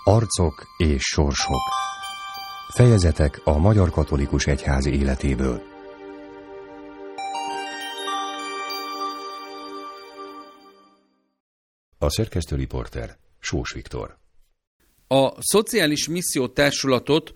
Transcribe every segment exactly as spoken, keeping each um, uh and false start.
Arcok és sorsok. Fejezetek a Magyar Katolikus Egyház életéből. A szerkesztőriporter Sós Viktor. A Szociális Misszió Társulatot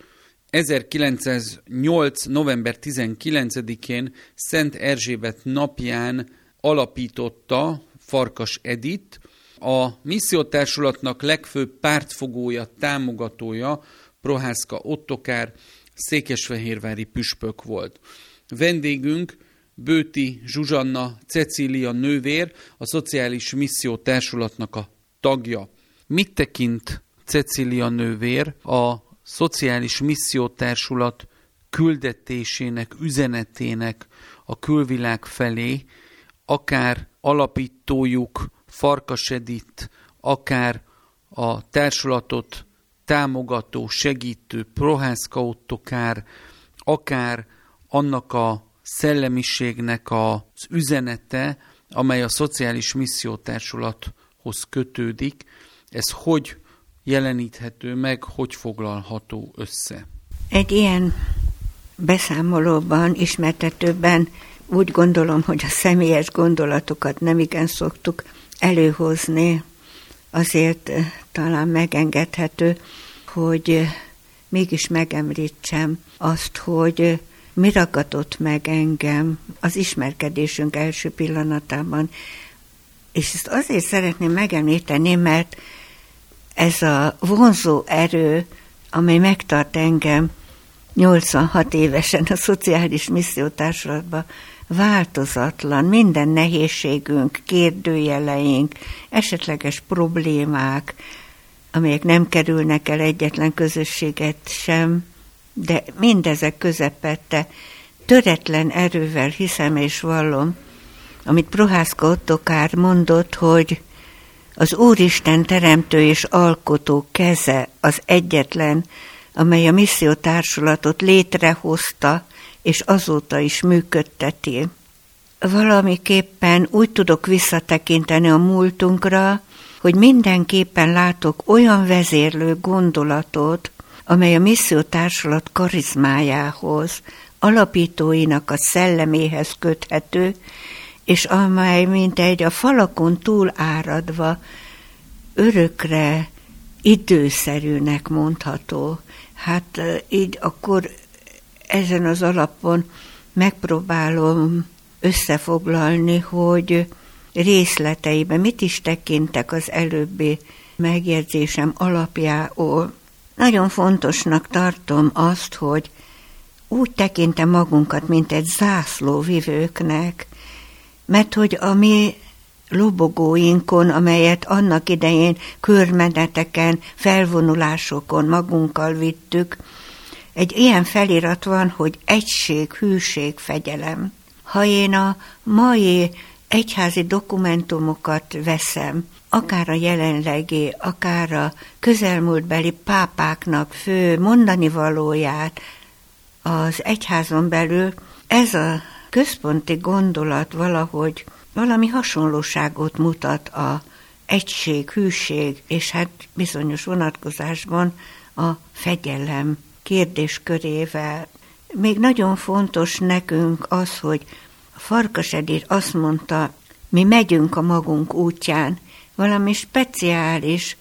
ezerkilencszáznyolc. november tizenkilencedikén Szent Erzsébet napján alapította Farkas Edith. A missziótársulatnak legfőbb pártfogója, támogatója Prohászka Ottokár, székesfehérvári püspök volt. Vendégünk Bőti Zsuzsanna Cecília nővér, a Szociális Misszió Társulatnak a tagja. Mit tekint Cecília nővér a Szociális Misszió Társulat küldetésének, üzenetének a külvilág felé, akár alapítójuk Farkas Edith, akár a társulatot támogató, segítő Prohászka Ottokár, akár annak a szellemiségnek az üzenete, amely a Szociális Misszió Társulathoz kötődik, ez hogy jeleníthető meg, hogy foglalható össze? Egy ilyen beszámolóban, ismertetőben úgy gondolom, hogy a személyes gondolatokat nem igen szoktuk előhozni, azért talán megengedhető, hogy mégis megemlítsem azt, hogy mi ragadott meg engem az ismerkedésünk első pillanatában. És ezt azért szeretném megemlíteni, mert ez a vonzó erő, amely megtart engem nyolcvanhat évesen a Szociális Misszió Társulatban, változatlan, minden nehézségünk, kérdőjeleink, esetleges problémák, amelyek nem kerülnek el egyetlen közösséget sem, de mindezek közepette töretlen erővel hiszem és vallom, amit Prohászka Ottokár mondott, hogy az Úristen teremtő és alkotó keze az egyetlen, amely a missziótársulatot létrehozta, és azóta is működteti. Valamiképpen úgy tudok visszatekinteni a múltunkra, hogy mindenképpen látok olyan vezérlő gondolatot, amely a missziótársulat karizmájához, alapítóinak a szelleméhez köthető, és amely mint egy a falakon túl áradva örökre időszerűnek mondható. Hát így akkor ezen az alapon megpróbálom összefoglalni, hogy részleteiben mit is tekintek az előbbi megjegyzésem alapjául. Nagyon fontosnak tartom azt, hogy úgy tekintem magunkat, mint egy zászlóvivőknek, mert hogy a mi lobogóinkon, amelyet annak idején körmeneteken, felvonulásokon magunkkal vittük, egy ilyen felirat van, hogy egység, hűség, fegyelem. Ha én a mai egyházi dokumentumokat veszem, akár a jelenlegi, akár a közelmúltbeli pápáknak fő mondani valóját az egyházon belül, ez a központi gondolat valahogy valami hasonlóságot mutat a egység, hűség, és hát bizonyos vonatkozásban a fegyelem kérdéskörével. Még nagyon fontos nekünk az, hogy Farkas Edith azt mondta, mi megyünk a magunk útján, valami speciális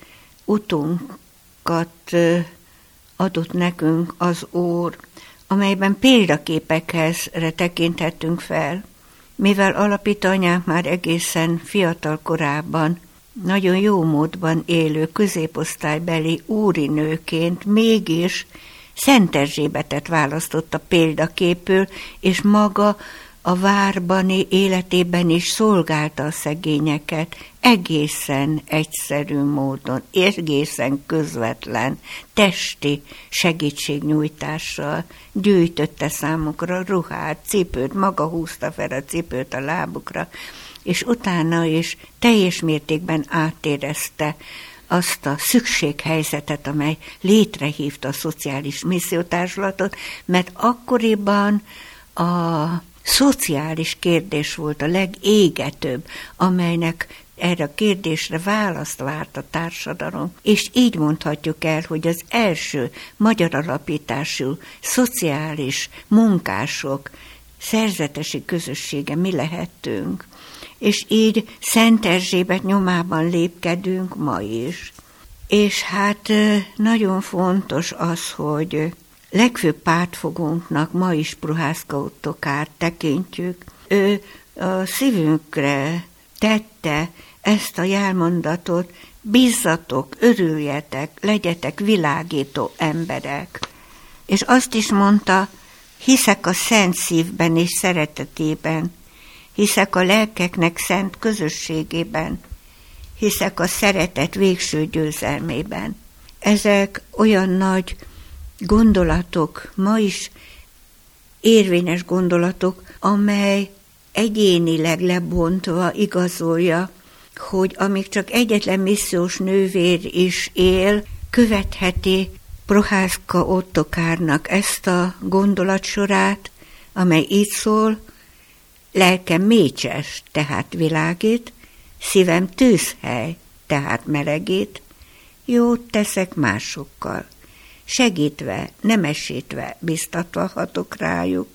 utunkat adott nekünk az Úr, amelyben példaképekhez tekinthettünk fel, mivel alapítóanyánk már egészen fiatal korában, nagyon jó módban élő középosztálybeli úrinőként mégis Szent Erzsébetet választotta példaképül, és maga a várbani életében is szolgálta a szegényeket egészen egyszerű módon, egészen közvetlen, testi segítségnyújtással gyűjtötte számukra ruhát, cipőt, maga húzta fel a cipőt a lábukra, és utána is teljes mértékben átérezte azt a szükséghelyzetet, amely létrehívta a Szociális Missziótársulatot, mert akkoriban a szociális kérdés volt a legégetőbb, amelynek erre a kérdésre választ várt a társadalom, és így mondhatjuk el, hogy az első magyar alapítású szociális munkások szerzetesi közössége mi lehettünk. És így Szent Erzsébet nyomában lépkedünk ma is. És hát nagyon fontos az, hogy legfőbb pártfogónknak ma is Prohászka Ottokár tekintjük. Ő a szívünkre tette ezt a jelmondatot: bízzatok, örüljetek, legyetek világító emberek. És azt is mondta: hiszek a szent szívben és szeretetében, hiszek a lelkeknek szent közösségében, hiszek a szeretet végső győzelmében. Ezek olyan nagy gondolatok, ma is érvényes gondolatok, amely egyénileg lebontva igazolja, hogy amíg csak egyetlen missziós nővér is él, követheti Prohászka Ottokárnak ezt a gondolatsorát, amely így szól: lelkem mécses, tehát világít, szívem tűzhely, tehát melegít, jót teszek másokkal, segítve, nemesítve, biztatva hatok rájuk.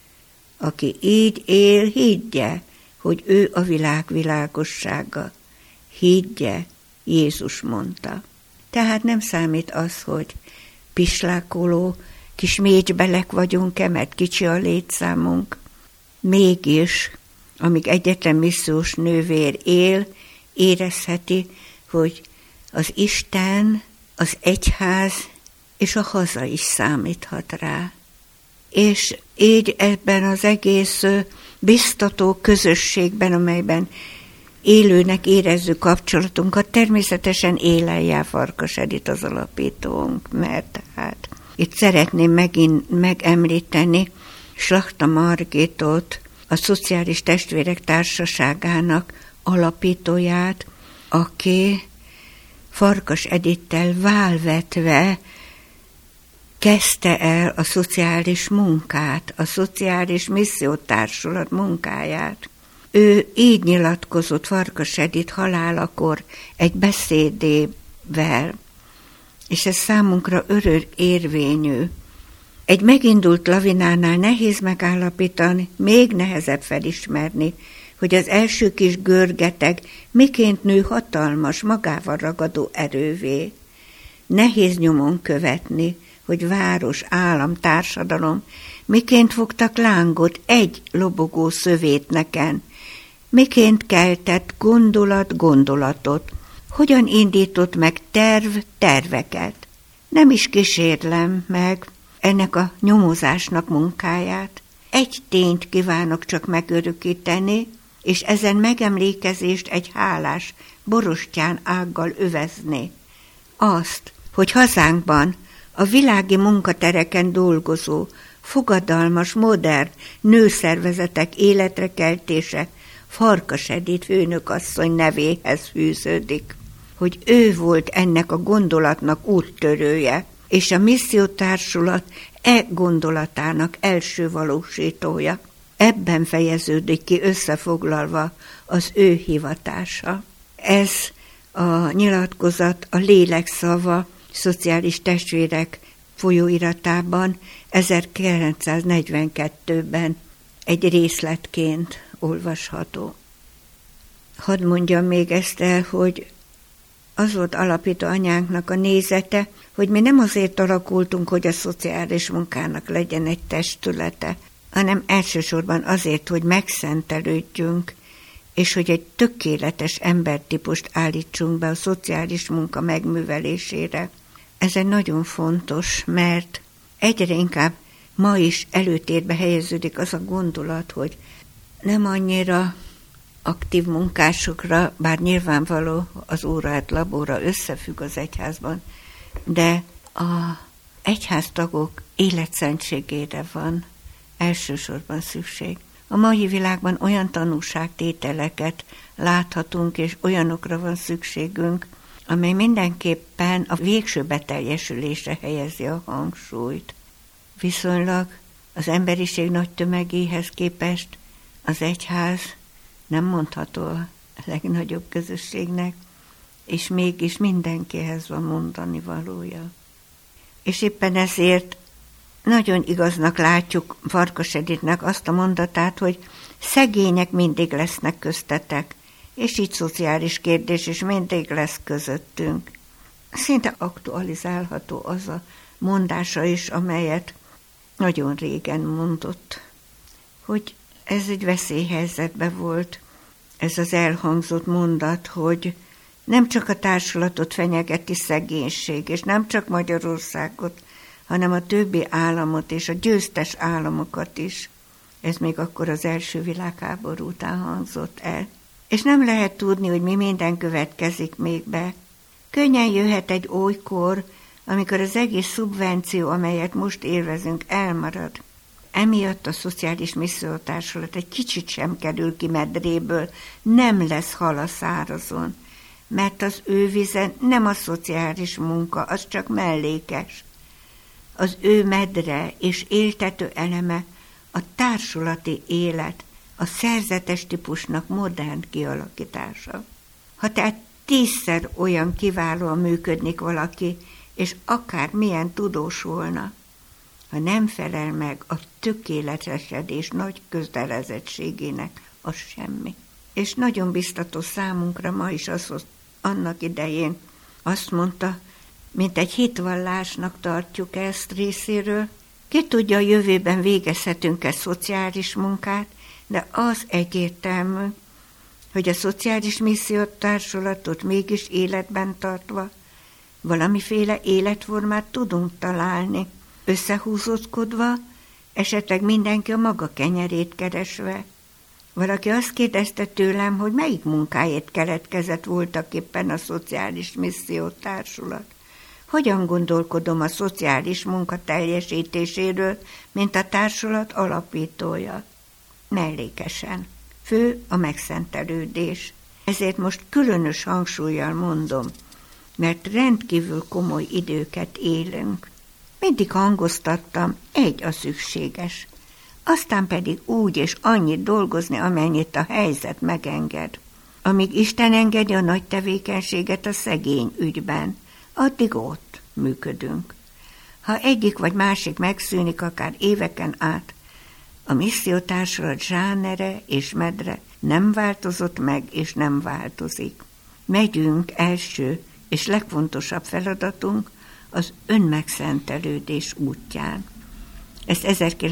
Aki így él, higgye, hogy ő a világ világossága. Higgye, Jézus mondta. Tehát nem számít az, hogy pislákoló, kis mécsbelek vagyunk-e, mert kicsi a létszámunk. Mégis, amíg egyetlen missziós nővér él, érezheti, hogy az Isten, az egyház és a haza is számíthat rá. És így ebben az egész biztató közösségben, amelyben élőnek érezzük kapcsolatunkat, természetesen éleljá Farkas Edit az alapítónk, mert hát itt szeretném megint megemlíteni Slachta Margitot, a Szociális Testvérek Társaságának alapítóját, aki Farkas Edittel válvetve kezdte el a szociális munkát, a szociális missziótársulat munkáját. Ő így nyilatkozott Farkas Edit halálakor egy beszédével, és ez számunkra örök érvényű. Egy megindult lavinánál nehéz megállapítani, még nehezebb felismerni, hogy az első kis görgeteg miként nő hatalmas, magával ragadó erővé. Nehéz nyomon követni, hogy város, állam, társadalom miként fogtak lángot egy lobogó szövétneken, miként keltett gondolat gondolatot, hogyan indított meg terv terveket. Nem is kísérlem meg ennek a nyomozásnak munkáját. Egy tényt kívánok csak megörökíteni, és ezen megemlékezést egy hálás, borostyán ággal övezni. Azt, hogy hazánkban a világi munkatereken dolgozó, fogadalmas, modern nőszervezetek életre keltése Farkas Edit főnökasszony nevéhez fűződik, hogy ő volt ennek a gondolatnak úttörője, és a missziótársulat e gondolatának első valósítója. Ebben fejeződik ki összefoglalva az ő hivatása. Ez a nyilatkozat a Lélek szava Szociális Testvérek folyóiratában ezerkilencszáznegyvenkettőben egy részletként olvasható. Hadd mondjam még ezt el, hogy az volt alapító anyánknak a nézete, hogy mi nem azért alakultunk, hogy a szociális munkának legyen egy testülete, hanem elsősorban azért, hogy megszentelődjünk, és hogy egy tökéletes embertípust állítsunk be a szociális munka megművelésére. Ez egy nagyon fontos, mert egyre inkább ma is előtérbe helyeződik az a gondolat, hogy nem annyira aktív munkásokra, bár nyilvánvaló az órát labóra összefügg az egyházban, de a egyháztagok életszentségére van elsősorban szükség. A mai világban olyan tanúságtételeket láthatunk, és olyanokra van szükségünk, amely mindenképpen a végső beteljesülésre helyezi a hangsúlyt. Viszonylag az emberiség nagy tömegéhez képest az egyház nem mondható legnagyobb közösségnek, és mégis mindenkihez van mondani valója. És éppen ezért nagyon igaznak látjuk Farkas Editnek azt a mondatát, hogy szegények mindig lesznek köztetek, és így szociális kérdés is mindig lesz közöttünk. Szinte aktualizálható az a mondása is, amelyet nagyon régen mondott, hogy ez egy veszélyhelyzetben volt, ez az elhangzott mondat, hogy nem csak a társulatot fenyegeti szegénység, és nem csak Magyarországot, hanem a többi államot és a győztes államokat is. Ez még akkor az első világháború után hangzott el. És nem lehet tudni, hogy mi minden következik még be. Könnyen jöhet egy olykor, amikor az egész szubvenció, amelyet most élvezünk, elmarad. Emiatt a Szociális Missziótársulat egy kicsit sem kerül ki medréből, nem lesz hal a szárazon, mert az ő vizen nem a szociális munka, az csak mellékes. Az ő medre és éltető eleme a társulati élet, a szerzetes típusnak modern kialakítása. Ha tehát tízszer olyan kiválóan működnik valaki, és akár milyen tudós volna, ha nem felel meg a tökéletesedés nagy kötelezettségének, az semmi. És nagyon biztató számunkra ma is az, hogy annak idején azt mondta, mint egy hitvallásnak tartjuk ezt részéről, ki tudja, a jövőben végezhetünk-e szociális munkát, de az egyértelmű, hogy a Szociális Missziótársulatot mégis életben tartva valamiféle életformát tudunk találni, összehúzódva, esetleg mindenki a maga kenyerét keresve. Valaki azt kérdezte tőlem, hogy melyik munkáért keletkezett voltak éppen a Szociális Missziótársulat. Hogyan gondolkodom a szociális munka teljesítéséről, mint a társulat alapítója? Mellékesen. Fő a megszentelődés. Ezért most különös hangsúllyal mondom, mert rendkívül komoly időket élünk. Mindig hangoztattam, egy a szükséges. Aztán pedig úgy és annyit dolgozni, amennyit a helyzet megenged. Amíg Isten engedi a nagy tevékenységet a szegény ügyben, addig ott működünk. Ha egyik vagy másik megszűnik akár éveken át, a missziótársulat zsánere és medre nem változott meg és nem változik. Megyünk első és legfontosabb feladatunk az önmegszentelődés útján. Ezt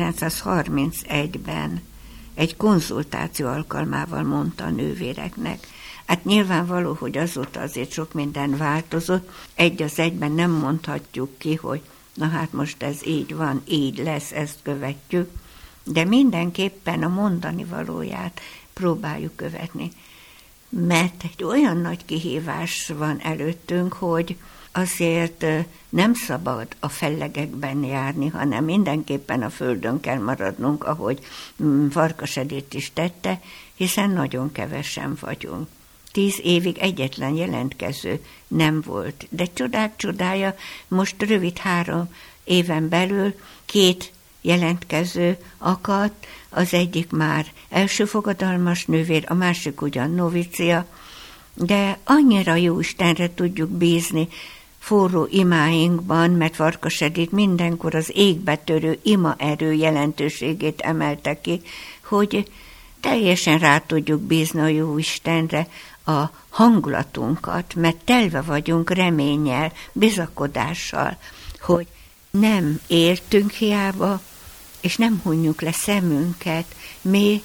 ezerkilencszázharmincegyben egy konzultáció alkalmával mondta a nővéreknek. Hát nyilvánvaló, hogy azóta azért sok minden változott. Egy az egyben nem mondhatjuk ki, hogy na hát most ez így van, így lesz, ezt követjük, de mindenképpen a mondani valóját próbáljuk követni. Mert egy olyan nagy kihívás van előttünk, hogy azért nem szabad a fellegekben járni, hanem mindenképpen a földön kell maradnunk, ahogy Farkas Edith is tette, hiszen nagyon kevesen vagyunk. Tíz évig egyetlen jelentkező nem volt, de csodák csodája, most rövid három éven belül két jelentkező akadt, az egyik már első fogadalmas nővér, a másik ugyan novicia, de annyira jó Istenre tudjuk bízni forró imáinkban, mert Farkas Edith mindenkor az égbe törő ima erő jelentőségét emelte ki, hogy teljesen rá tudjuk bízni a jó Istenre a hangulatunkat, mert telve vagyunk reménnyel, bizakodással, hogy nem értünk hiába, és nem hunjuk le szemünket. Mi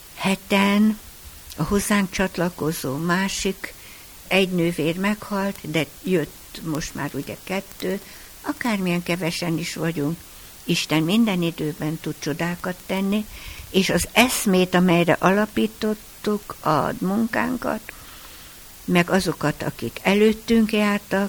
heten a hozzánk csatlakozó másik egy nővér meghalt, de jött most már ugye kettő, akármilyen kevesen is vagyunk, Isten minden időben tud csodákat tenni, és az eszmét, amelyre alapítottuk a munkánkat, meg azokat, akik előttünk jártak,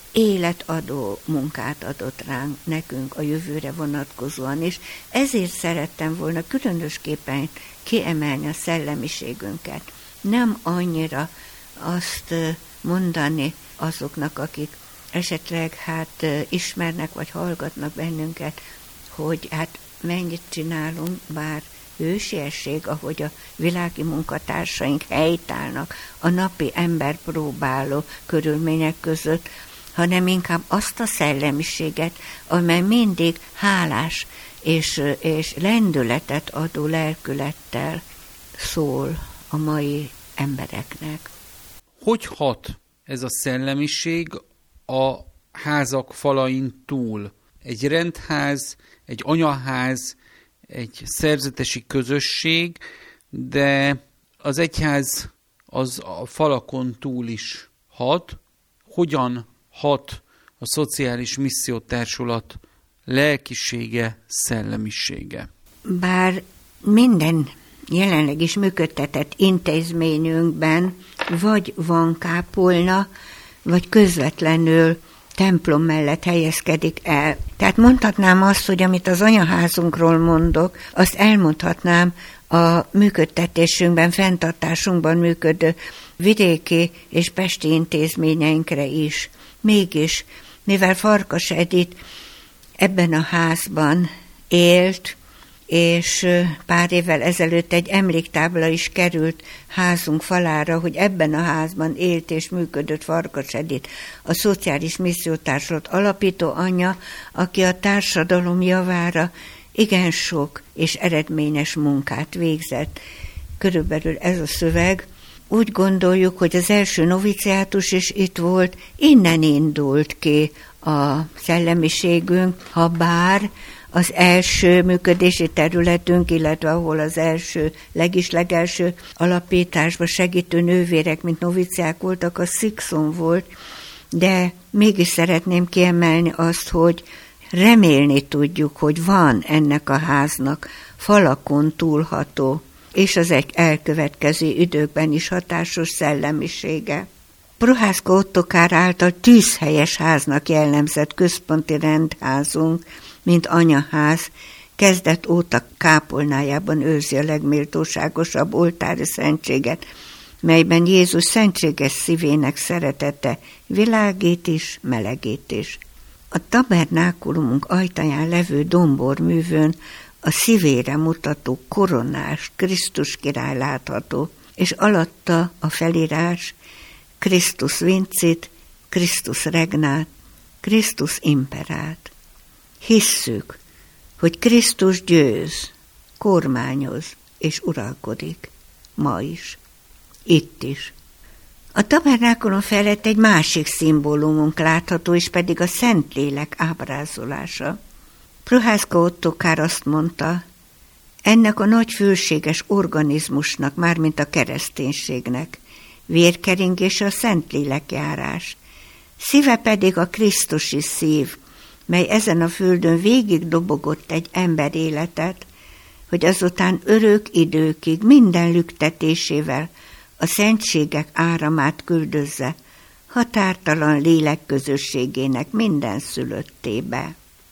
életadó munkát adott ránk nekünk a jövőre vonatkozóan, és ezért szerettem volna különösképpen kiemelni a szellemiségünket. Nem annyira azt mondani azoknak, akik esetleg hát ismernek vagy hallgatnak bennünket, hogy hát mennyit csinálunk, bár hősiesség, ahogy a világi munkatársaink helytállnak a napi emberpróbáló körülmények között, hanem inkább azt a szellemiséget, amely mindig hálás és, és lendületet adó lelkülettel szól a mai embereknek. Hogy hat ez a szellemiség a házak falain túl? Egy rendház, egy anyaház, egy szerzetesi közösség, de az egyház az a falakon túl is hat. Hogyan hat a szociális missziótársulat lelkisége, szellemisége? Bár minden jelenleg is működtetett intézményünkben vagy van kápolna, vagy közvetlenül templom mellett helyezkedik el. Tehát mondhatnám azt, hogy amit az anyaházunkról mondok, azt elmondhatnám a működtetésünkben, fenntartásunkban működő vidéki és pesti intézményeinkre is. Mégis, mivel Farkas Edith ebben a házban élt, és pár évvel ezelőtt egy emléktábla is került házunk falára, hogy ebben a házban élt és működött Farkas Edith, a Szociális Missziótársulat alapító anyja, aki a társadalom javára igen sok és eredményes munkát végzett. Körülbelül ez a szöveg. Úgy gondoljuk, hogy az első noviciátus is itt volt, innen indult ki a szellemiségünk, ha bár az első működési területünk, illetve ahol az első, legis legelső alapításban segítő nővérek, mint noviciák voltak, az Szikszon volt, de mégis szeretném kiemelni azt, hogy remélni tudjuk, hogy van ennek a háznak falakon túlható, és az egy elkövetkező időkben is hatásos szellemisége. Prohászka Ottokár által tűzhelyes háznak jellemzett központi rendházunk, mint anyaház, kezdet óta kápolnájában őrzi a legméltóságosabb oltári szentséget, melyben Jézus szentséges szívének szeretete világít is, melegít is. A tabernákulumunk ajtaján levő domborművön a szívére mutató koronás Krisztus király látható, és alatta a felírás Christus vincit, Christus regnát, Christus imperát. Hisszük, hogy Krisztus győz, kormányoz és uralkodik, ma is, itt is. A tabernákulum felett egy másik szimbólumunk látható, és pedig a Szentlélek ábrázolása. Prohászka Ottokár azt mondta, ennek a nagy fülséges organizmusnak, mármint a kereszténységnek, vérkeringése a Szentlélek járás, szíve pedig a krisztusi szív, mely ezen a földön végig dobogott egy ember életet, hogy azután örök időkig minden lüktetésével a szentségek áramát küldözze határtalan lélek közösségének minden szülöttébe.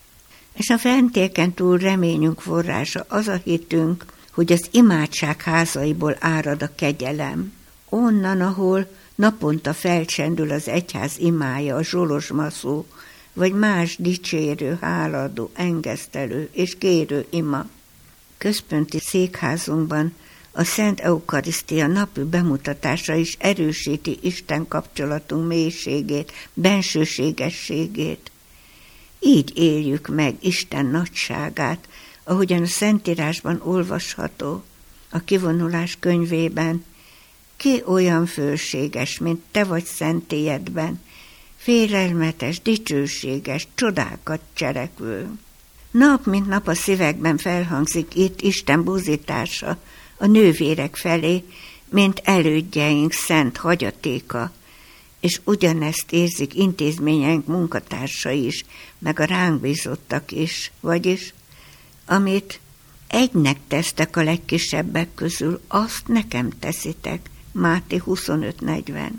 És a fentieken túl reményünk forrása az a hitünk, hogy az imádság házaiból árad a kegyelem, onnan, ahol naponta felcsendül az egyház imája, a zsolozsmaszó, vagy más dicsérő, háladó, engesztelő és kérő ima. Központi székházunkban a Szent Eukarisztia napi bemutatása is erősíti Isten kapcsolatunk mélységét, bensőségességét. Így éljük meg Isten nagyságát, ahogyan a Szentírásban olvasható, a Kivonulás könyvében, ki olyan fölséges, mint te vagy szentélyedben, félelmetes, dicsőséges, csodákat cselekvő. Nap mint nap a szívekben felhangzik itt Isten buzítása a nővérek felé, mint elődjeink szent hagyatéka, és ugyanezt érzik intézményeink munkatársai is, meg a ránk bízottak is, vagyis, amit egynek tesztek a legkisebbek közül, azt nekem teszitek, Máté huszonöt negyven.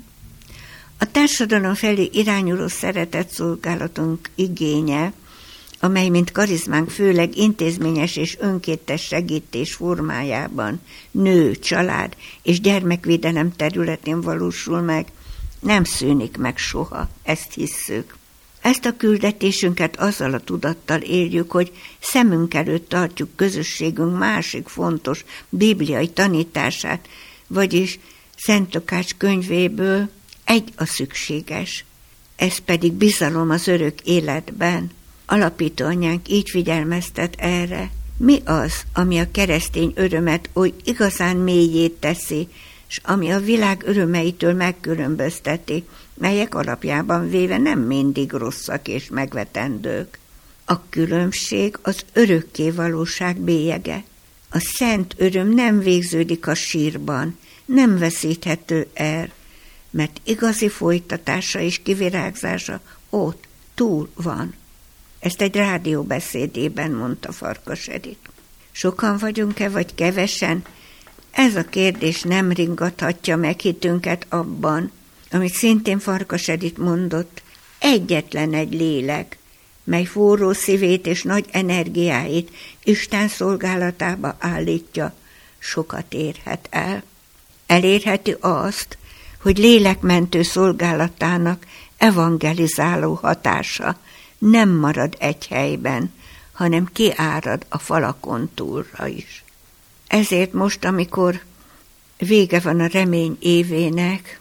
A társadalom felé irányuló szeretetszolgálatunk igénye, amely mint karizmánk főleg intézményes és önkéntes segítés formájában nő, család és gyermekvédelem területén valósul meg, nem szűnik meg soha, ezt hisszük. Ezt a küldetésünket azzal a tudattal éljük, hogy szemünk előtt tartjuk közösségünk másik fontos bibliai tanítását, vagyis Szent Lukács könyvéből egy a szükséges, ez pedig bizalom az örök életben. Alapító anyánk így figyelmeztet erre. Mi az, ami a keresztény örömet oly igazán mélyét teszi, s ami a világ örömeitől megkülönbözteti, melyek alapjában véve nem mindig rosszak és megvetendők. A különbség az örökké valóság bélyege. A szent öröm nem végződik a sírban, nem veszíthető el, mert igazi folytatása és kivirágzása ott, túl van. Ezt egy rádióbeszédében mondta Farkas Edith. Sokan vagyunk-e, vagy kevesen? Ez a kérdés nem ringathatja meg hitünket abban, amit szintén Farkas Edith mondott, egyetlen egy lélek, mely forró szívét és nagy energiáit Isten szolgálatába állítja, sokat érhet el. Elérheti azt, hogy lélekmentő szolgálatának evangelizáló hatása nem marad egy helyben, hanem kiárad a falakon túlra is. Ezért most, amikor vége van a remény évének,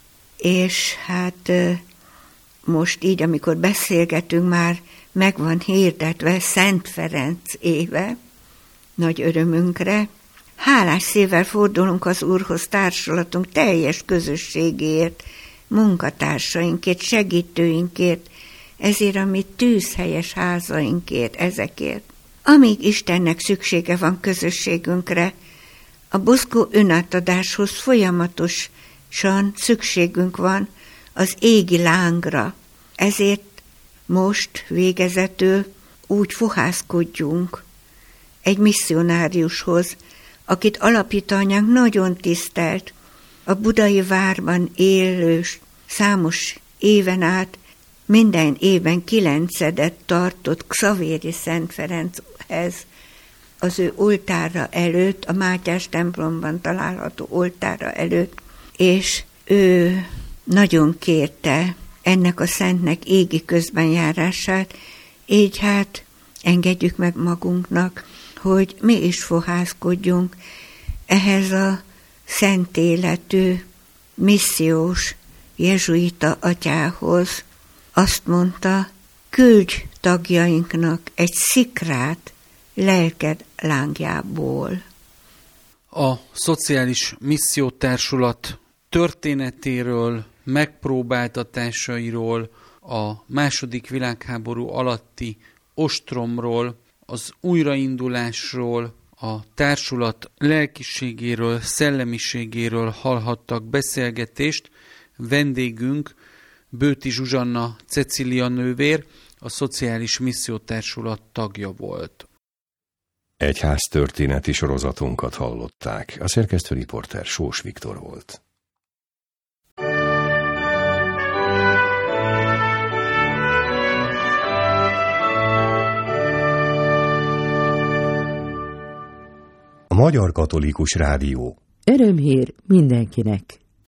és hát most így, amikor beszélgetünk, már meg van hirdetve Szent Ferenc éve, nagy örömünkre, hálás szívvel fordulunk az Úrhoz társulatunk teljes közösségért, munkatársainkért, segítőinkért, ezért a mi tűzhelyes házainkért, ezekért. Amíg Istennek szüksége van közösségünkre, a buzgó önátadáshoz folyamatosan szükségünk van az égi lángra. Ezért most végezetül úgy fohászkodjunk egy misszionáriushoz, akit alapító anyánk nagyon tisztelt, a budai várban élő számos éven át minden évben kilencedet tartott Xavéri Szent Ferenchez, az ő oltára előtt, a Mátyás templomban található oltára előtt, és ő nagyon kérte ennek a szentnek égi közbenjárását, így hát engedjük meg magunknak, hogy mi is fohászkodjunk ehhez a szent életű, missziós jezsuita atyához. Azt mondta, küldj tagjainknak egy szikrát lelked lángjából. A Szociális Missziótársulat történetéről, megpróbáltatásairól, a második világháború alatti ostromról, az újraindulásról, a társulat lelkiségéről, szellemiségéről hallhattak beszélgetést. Vendégünk Bőti Zsuzsanna Cecília nővér, a Szociális Missziótársulat tagja volt. Egyháztörténeti sorozatunkat hallották. A szerkesztő riporter Sós Viktor volt. A Magyar Katolikus Rádió. Örömhír mindenkinek.